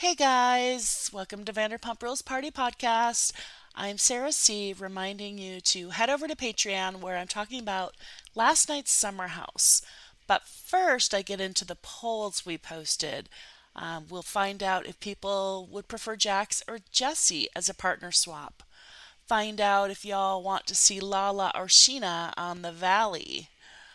Hey guys, welcome to Vanderpump Rules Party Podcast. I'm Sarah C, reminding you to head over to Patreon where I'm talking about last night's summer house. But first, I get into the polls we posted. We'll find out if people would prefer Jax or Jesse as a partner swap. Find out if y'all want to see Lala or Sheena on the Valley.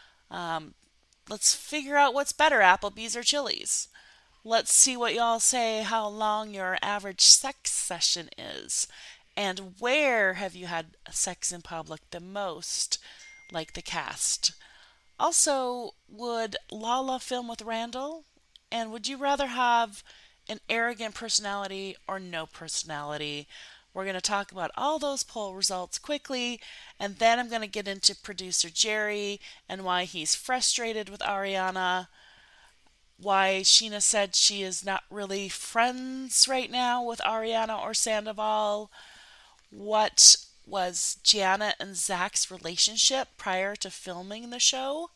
Let's figure out what's better, Applebee's or Chili's. Let's see what y'all say how long your average sex session is. And where have you had sex in public the most, like the cast? Also, would Lala film with Randall? And would you rather have an arrogant personality or no personality? We're going to talk about all those poll results quickly, and then I'm going to get into producer Jerry and why he's frustrated with Ariana, why Sheena said she is not really friends right now with Ariana or Sandoval, what was Janet and Zach's relationship prior to filming the show,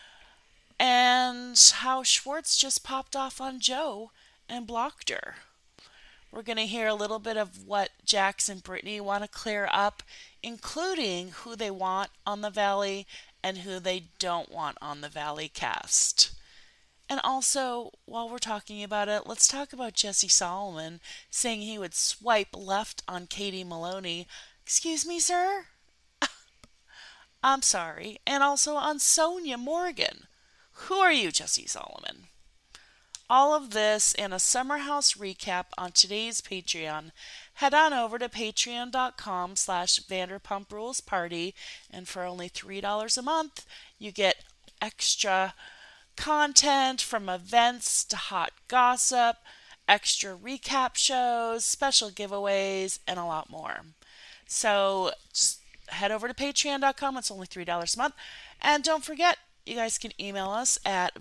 and how Schwartz just popped off on Joe and blocked her. We're going to hear a little bit of what Jax and Brittany want to clear up, including who they want on the Valley and who they don't want on the Valley cast. And also, while we're talking about it, let's talk about Jesse Solomon saying he would swipe left on Katie Maloney. Excuse me, sir? I'm sorry. And also on Sonia Morgan. Who are you, Jesse Solomon? All of this and a summer house recap on today's Patreon. Head on over to patreon.com/Vanderpump Rules Party, and for only $3 a month, you get extra content from events to hot gossip, extra recap shows, special giveaways, and a lot more. So just head over to patreon.com. It's only $3 a month. And don't forget, you guys can email us at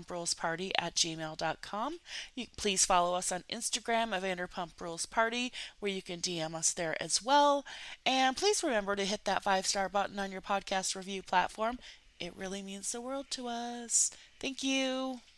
vanderpumprulesparty@gmail.com. Please follow us on Instagram at Vanderpump Rules Party, where you can DM us there as well. And please remember to hit that 5-star button on your podcast review platform. It really means the world to us. Thank you.